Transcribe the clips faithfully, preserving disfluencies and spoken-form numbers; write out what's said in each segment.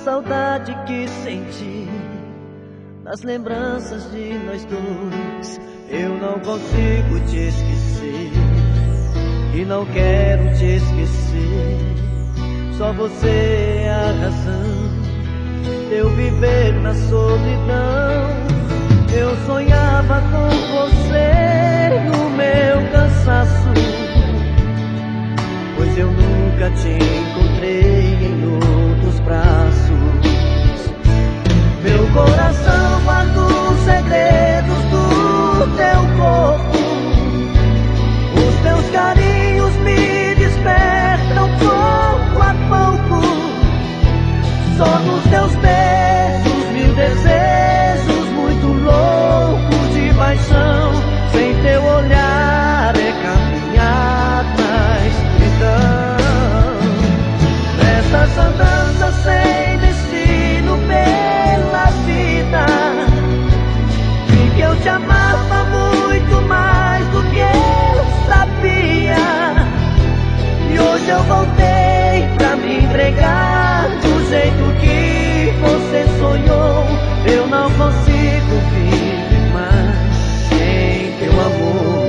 saudade que senti nas lembranças de nós dois. Eu não consigo te esquecer e não quero te esquecer. Só você é a razão de eu viver na solidão. Eu sonhava com você no meu cansaço, pois eu nunca te encontrei em outros braços. Meu coração guarda os segredos do teu corpo. Os teus carinhos me despertam pouco a pouco. Só nos teus beijos mil desejos muito loucos de paixão. Sem teu olhar é caminhar na escuridão. Nessas andanças sem destino pela vida, vi que eu te amava muito mais do que eu sabia. E hoje eu voltei pra me entregar do jeito que você sonhou. Eu não consigo viver mais sem teu amor.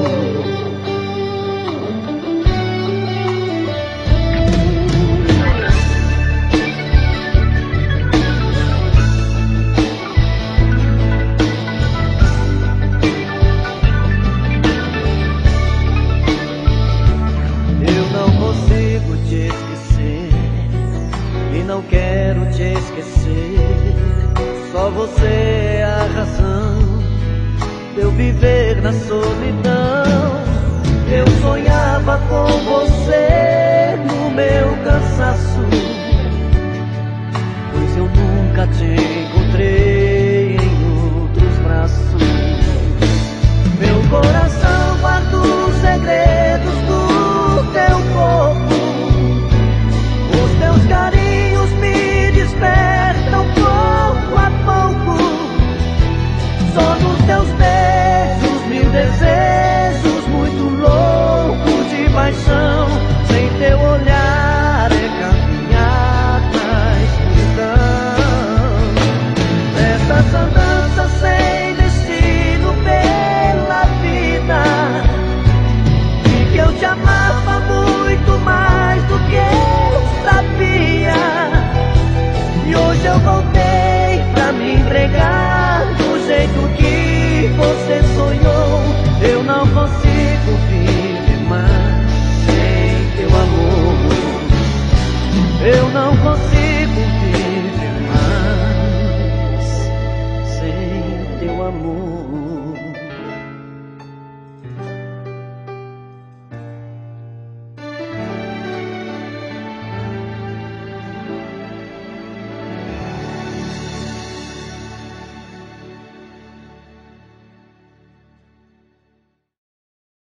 Eu não consigo te esquecer e não quero te esquecer. Só você é a razão de eu viver